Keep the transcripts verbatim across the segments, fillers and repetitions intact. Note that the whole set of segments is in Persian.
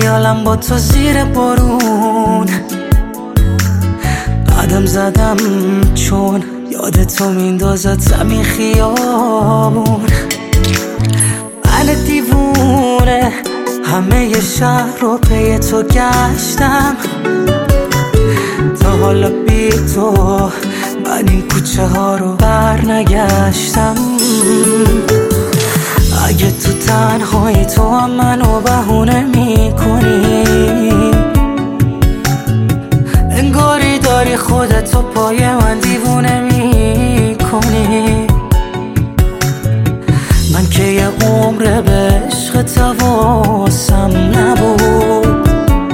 خیالم با تو زیر بارون قدم زدم چون یاد تو میندازتم این خیابون. من دیوونه همه ی شهر رو پی تو گشتم، تا حالا بی تو من این کوچه ها رو بر نگشتم. اگه تو تنهایی تو هم منو بهونه میکنی، انگاری داری خودتو پای من دیوونه میکنی. من که یه عمره به عشق تواسم نبود،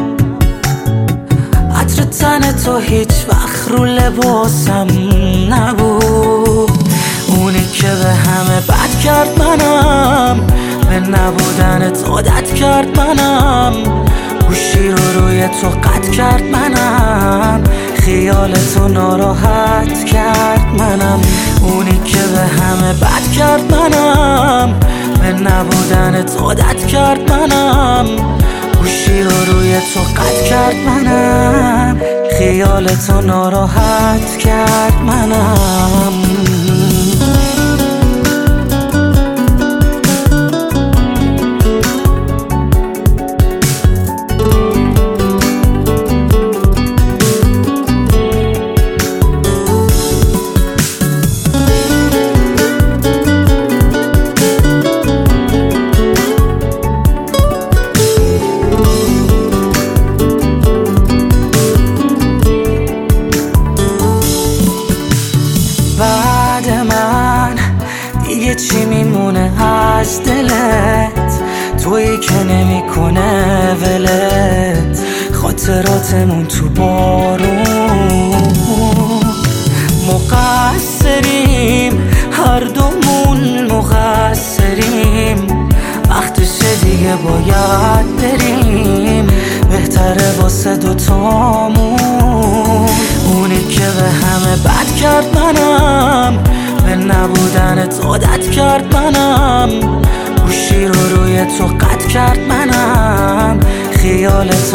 عطر تن تو هیچ وقت رو لباسم نبود. اونی که به همه بد کرد منم، به نبودنت عادت کرد منم، گوشی رو روی تو قطع کرد منم، خیالتو ناراحت کرد منم. اونی که به همه بد کرد منم، به نبودنت عادت کرد منم، گوشی رو روی تو قطع کرد منم، خیالتو ناراحت کرد منم. بعد من دیگه چی میمونه از دلت؟ تویی که نمیکنه ولت، خاطراتمون تو بارون. مقصریم هر دومون مقصریم، وقتشه دیگه باید بریم، بهتره واسه دوتامون. اونی که به همه بد کرد منم، به نبودنت عادت کرد منم، گوشی رو روی تو قطع کرد منم، خیالت